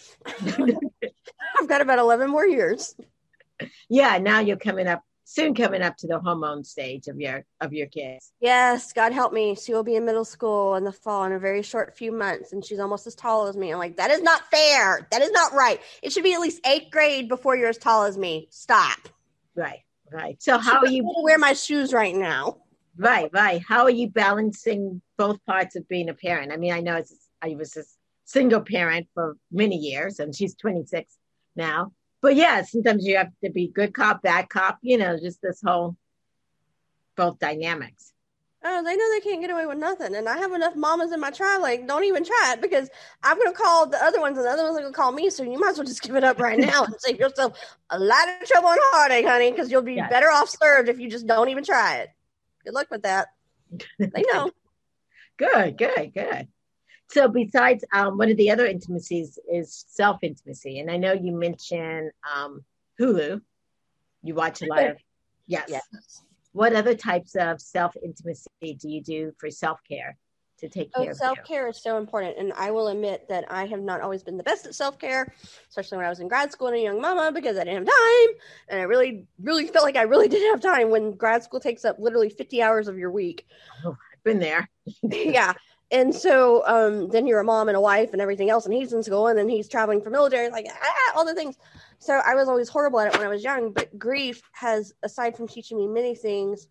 I've got about 11 more years. Yeah, now you're soon coming up to the hormone stage of your kids. Yes, God help me. She will be in middle school in the fall in a very short few months, and she's almost as tall as me. I'm like, that is not fair. That is not right. It should be at least 8th grade before you're as tall as me. Stop. Right. So how are you wear my shoes right now? Right. How are you balancing both parts of being a parent? I mean, I know I was a single parent for many years, and she's 26 now. But yeah, sometimes you have to be good cop, bad cop, just this whole both dynamics. Oh, they know they can't get away with nothing. And I have enough mamas in my tribe, like, don't even try it because I'm going to call the other ones and the other ones are going to call me. So you might as well just give it up right now and save yourself a lot of trouble and heartache, honey, because you'll be better off served if you just don't even try it. Good luck with that. They know. Good. So besides, one of the other intimacies is self-intimacy. And I know you mentioned Hulu. You watch a lot of, yes. What other types of self-intimacy do you do for self-care to take care of you? Self-care is so important. And I will admit that I have not always been the best at self-care, especially when I was in grad school and a young mama, because I didn't have time. And I really, really felt like I really didn't have time when grad school takes up literally 50 hours of your week. Oh, I've been there. Yeah. And so then you're a mom and a wife and everything else, and he's in school and then he's traveling for military, like all the things. So I was always horrible at it when I was young, but grief has, aside from teaching me many things,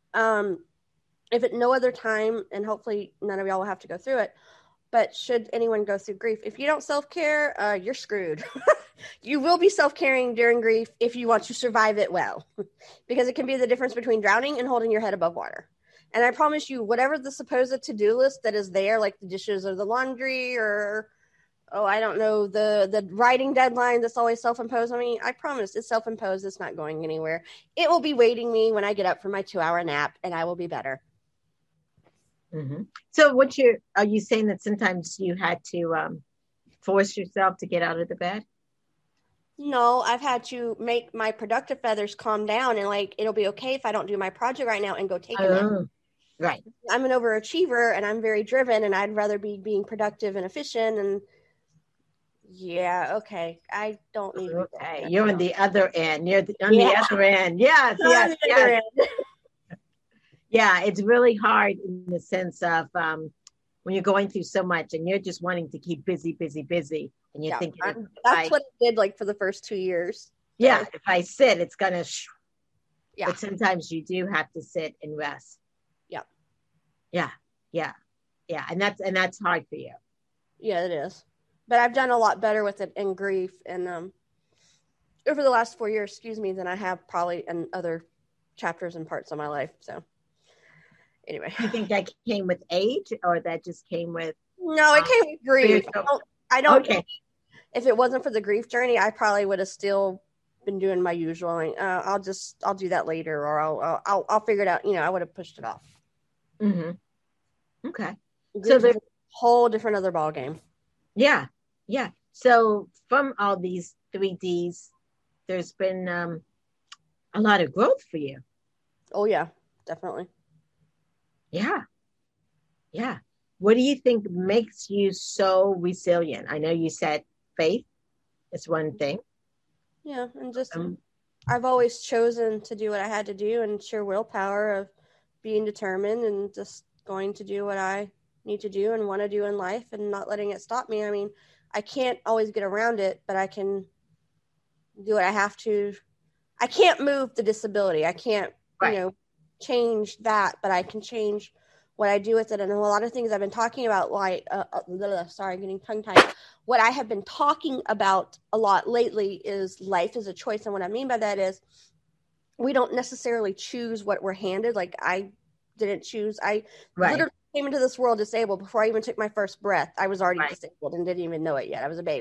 if at no other time, and hopefully none of y'all will have to go through it, but should anyone go through grief, if you don't self-care, you're screwed. You will be self-caring during grief if you want to survive it well, because it can be the difference between drowning and holding your head above water. And I promise you, whatever the supposed to-do list that is there, like the dishes or the laundry or, I don't know, the writing deadline that's always self-imposed on me, I promise it's self-imposed. It's not going anywhere. It will be waiting me when I get up for my 2-hour nap, and I will be better. Mm-hmm. So are you saying that sometimes you had to force yourself to get out of the bed? No, I've had to make my productive feathers calm down, and like, it'll be okay if I don't do my project right now and go take a nap. Right. I'm an overachiever and I'm very driven, and I'd rather be being productive and efficient. And yeah, okay. I don't need to. Okay. You're on the other end. You're on the other end. Yes. Yeah, it's really hard in the sense of when you're going through so much and you're just wanting to keep busy. And you're thinking. That's what I did like for the first 2 years. Yeah. If I sit, it's going to. Yeah. But sometimes you do have to sit and rest. Yeah. And that's hard for you. Yeah, it is. But I've done a lot better with it in grief and over the last 4 years, than I have probably in other chapters and parts of my life. So anyway. You think that came with age or that just came with? No, it came with grief. I don't okay. If it wasn't for the grief journey, I probably would have still been doing my usual. I'll do that later, or I'll figure it out. I would have pushed it off. Mm-hmm. Okay. So there's a whole different other ball game. Yeah. So from all these 3Ds, there's been a lot of growth for you. Oh yeah, definitely. Yeah. What do you think makes you so resilient? I know you said faith is one thing. Yeah, and just I've always chosen to do what I had to do, and sheer willpower of being determined and just going to do what I need to do and want to do in life and not letting it stop me. I mean, I can't always get around it, but I can do what I have to. I can't move the disability. I can't, change that, but I can change what I do with it. And a lot of things I've been talking about, like, getting tongue-tied. What I have been talking about a lot lately is life is a choice. And what I mean by that is we don't necessarily choose what we're handed. Like, I didn't choose. I literally came into this world disabled. Before I even took my first breath, I was already disabled and didn't even know it yet. I was a baby.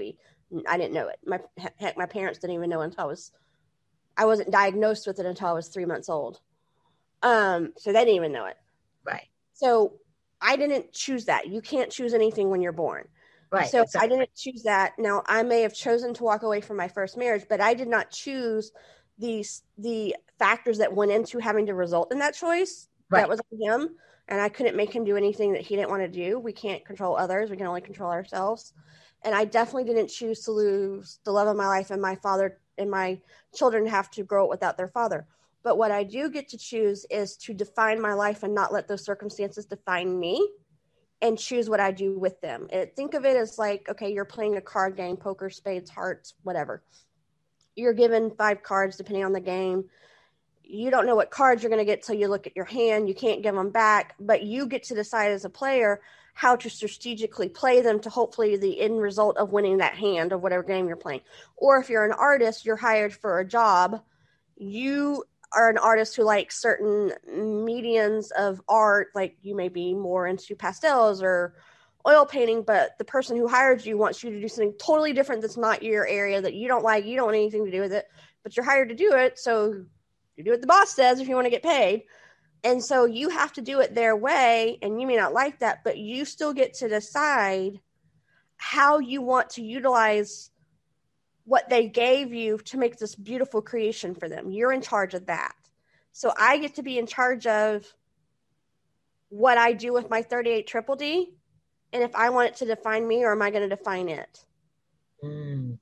I didn't know it. My parents didn't even know until I wasn't diagnosed with it until I was 3 months old. So they didn't even know it. Right. So I didn't choose that. You can't choose anything when you're born. Right. So exactly. I didn't choose that. Now, I may have chosen to walk away from my first marriage, but I did not choose the factors that went into having to result in that choice. Right. That was on him, and I couldn't make him do anything that he didn't want to do. We can't control others. We can only control ourselves. And I definitely didn't choose to lose the love of my life and my father and my children have to grow up without their father. But what I do get to choose is to define my life and not let those circumstances define me, and choose what I do with them. Think of it as like, okay, you're playing a card game, poker, spades, hearts, whatever. You're given 5 cards depending on the game. You don't know what cards you're going to get till you look at your hand. You can't give them back, but you get to decide as a player how to strategically play them to hopefully the end result of winning that hand of whatever game you're playing. Or if you're an artist, you're hired for a job. You are an artist who likes certain mediums of art, like you may be more into pastels or oil painting, but the person who hired you wants you to do something totally different that's not your area, that you don't like, you don't want anything to do with it, but you're hired to do it, so you do what the boss says if you want to get paid. And so you have to do it their way, and you may not like that, but you still get to decide how you want to utilize what they gave you to make this beautiful creation for them. You're in charge of that. So I get to be in charge of what I do with my 38 Triple D, and if I want it to define me, or am I going to define it? And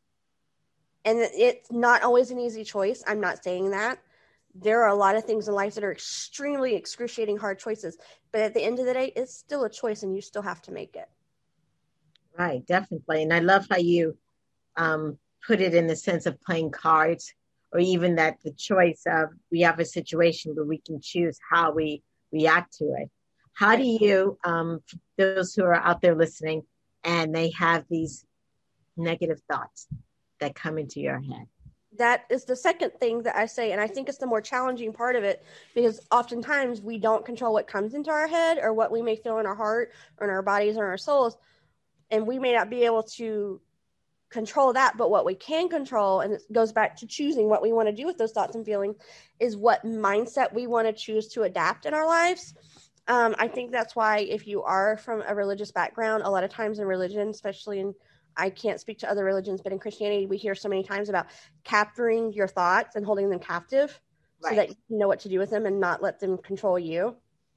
it's not always an easy choice. I'm not saying that. There are a lot of things in life that are extremely excruciating hard choices, but at the end of the day, it's still a choice and you still have to make it. Right, definitely. And I love how you put it in the sense of playing cards, or even that the choice of, we have a situation where we can choose how we react to it. How do you, those who are out there listening and they have these negative thoughts that come into your head? That is the second thing that I say, and I think it's the more challenging part of it, because oftentimes we don't control what comes into our head or what we may feel in our heart or in our bodies or in our souls, and we may not be able to control that. But what we can control, and it goes back to choosing what we want to do with those thoughts and feelings, is what mindset we want to choose to adapt in our lives. I think that's why if you are from a religious background, a lot of times in religion, especially in, I can't speak to other religions, but in Christianity, we hear so many times about capturing your thoughts and holding them captive, right, so that you know what to do with them and not let them control you.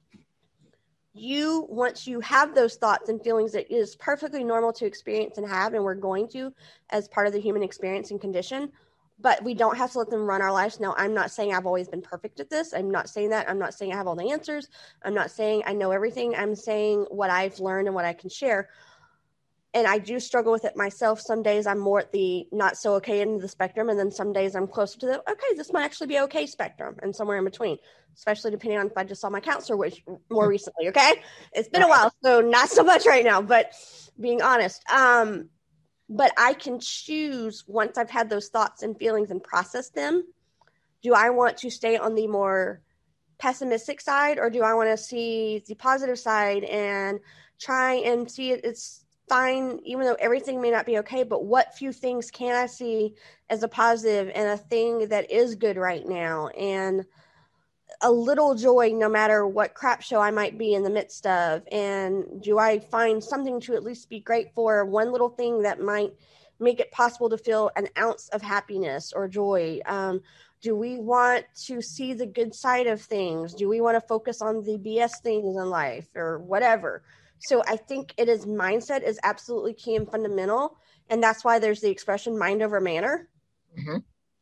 Once you have those thoughts and feelings, it is perfectly normal to experience and have, and we're going to as part of the human experience and condition, but we don't have to let them run our lives. Now, I'm not saying I've always been perfect at this. I'm not saying that. I'm not saying I have all the answers. I'm not saying I know everything. I'm saying what I've learned and what I can share. And I do struggle with it myself. Some days I'm more at the not so okay end of the spectrum. And then some days I'm closer to the, okay, this might actually be okay spectrum, and somewhere in between, especially depending on if I just saw my counselor, which more recently. Okay. It's been a while, so not so much right now, but being honest. But I can choose, once I've had those thoughts and feelings and process them, do I want to stay on the more pessimistic side, or do I want to see the positive side and try and see it's fine, even though everything may not be okay, but what few things can I see as a positive and a thing that is good right now, and a little joy no matter what crap show I might be in the midst of? And do I find something to at least be grateful for, one little thing that might make it possible to feel an ounce of happiness or joy? Do we want to see the good side of things? Do we want to focus on the BS things in life or whatever? So I think mindset is absolutely key and fundamental. And that's why there's the expression mind over matter. Mm-hmm.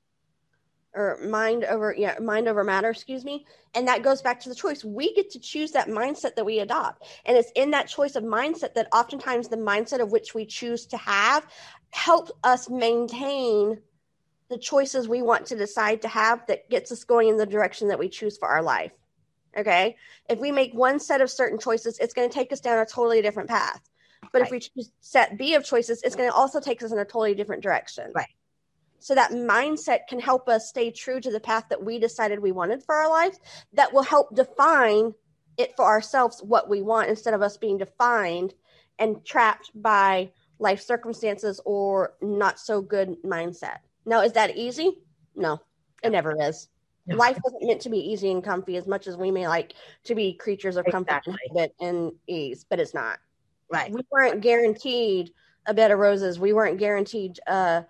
Or mind over matter, excuse me. And that goes back to the choice. We get to choose that mindset that we adopt. And it's in that choice of mindset that oftentimes the mindset of which we choose to have helps us maintain the choices we want to decide to have that gets us going in the direction that we choose for our life. Okay. If we make one set of certain choices, it's going to take us down a totally different path. But if we choose set B of choices, it's going to also take us in a totally different direction. Right. So that mindset can help us stay true to the path that we decided we wanted for our lives. That will help define it for ourselves, what we want, instead of us being defined and trapped by life circumstances or not so good mindset. Now, is that easy? No, it never is. No. Life isn't meant to be easy and comfy as much as we may like to be creatures of comfort and habit and ease, but it's not. Right. We weren't guaranteed a bed of roses. We weren't guaranteed a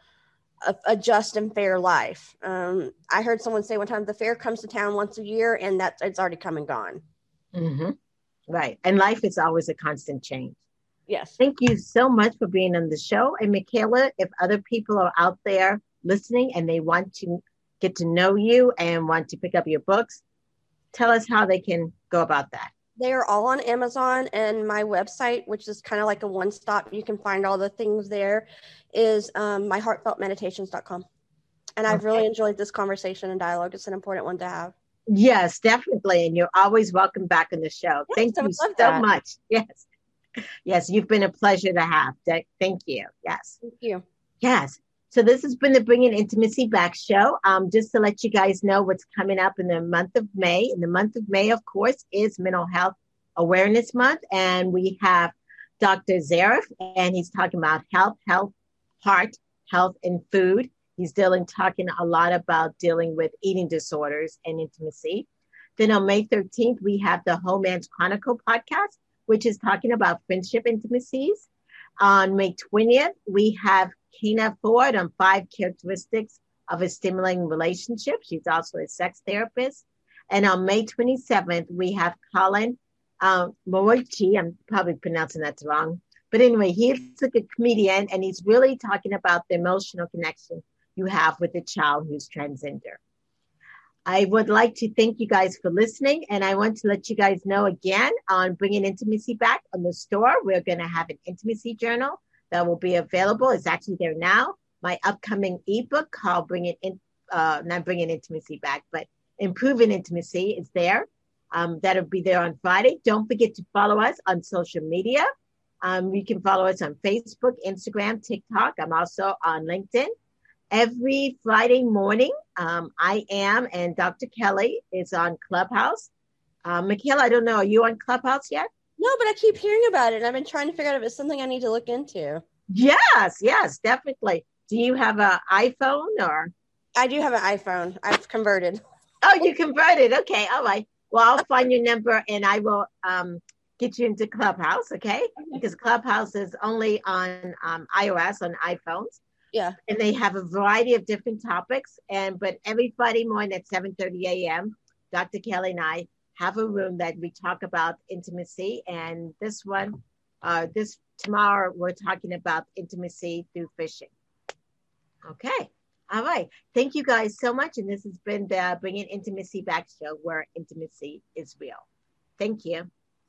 just and fair life. I heard someone say one time, the fair comes to town once a year, and it's already come and gone. Mm-hmm. Right. And life is always a constant change. Yes. Thank you so much for being on the show. And Michaela, if other people are out there listening and they want to get to know you and want to pick up your books, tell us how they can go about that. They are all on Amazon, and my website, which is kind of like a one-stop, you can find all the things there, is myheartfeltmeditations.com. And I've really enjoyed this conversation and dialogue. It's an important one to have. Yes, definitely. And you're always welcome back on the show. Yes, Thank you so much. Yes. Yes, you've been a pleasure to have. Thank you. Yes. Thank you. Yes. So this has been the Bringing Intimacy Back show. Just to let you guys know what's coming up in the month of May. In the month of May, of course, is Mental Health Awareness Month. And we have Dr. Zarif, and he's talking about health, heart, health, and food. He's talking a lot about dealing with eating disorders and intimacy. Then on May 13th, we have the Homance Chronicle podcast, which is talking about friendship intimacies. On May 20th, we have Kina Ford on 5 characteristics of a stimulating relationship. She's also a sex therapist. And on May 27th, we have Colin Moroichi. I'm probably pronouncing that wrong. But anyway, he's a good comedian, and he's really talking about the emotional connection you have with a child who's transgender. I would like to thank you guys for listening, and I want to let you guys know again on Bringing Intimacy Back on the store. We're going to have an intimacy journal that will be available. It's actually there now. My upcoming ebook called not Bringing Intimacy Back, but Improving Intimacy is there. That'll be there on Friday. Don't forget to follow us on social media. You can follow us on Facebook, Instagram, TikTok. I'm also on LinkedIn. Every Friday morning, I am, and Dr. Kelly is on Clubhouse. Michaela, I don't know, are you on Clubhouse yet? No, but I keep hearing about it, and I've been trying to figure out if it's something I need to look into. Yes, definitely. Do you have an iPhone or? I do have an iPhone. I've converted. Oh, you converted. Okay, all right. Well, I'll find your number, and I will get you into Clubhouse, okay? Because Clubhouse is only on iOS, on iPhones. Yeah. And they have a variety of different topics. But every Friday morning at 7:30 a.m., Dr. Kelly and I have a room that we talk about intimacy. And tomorrow, we're talking about intimacy through fishing. Okay. All right. Thank you guys so much. And this has been the Bringing Intimacy Back show, where intimacy is real. Thank you.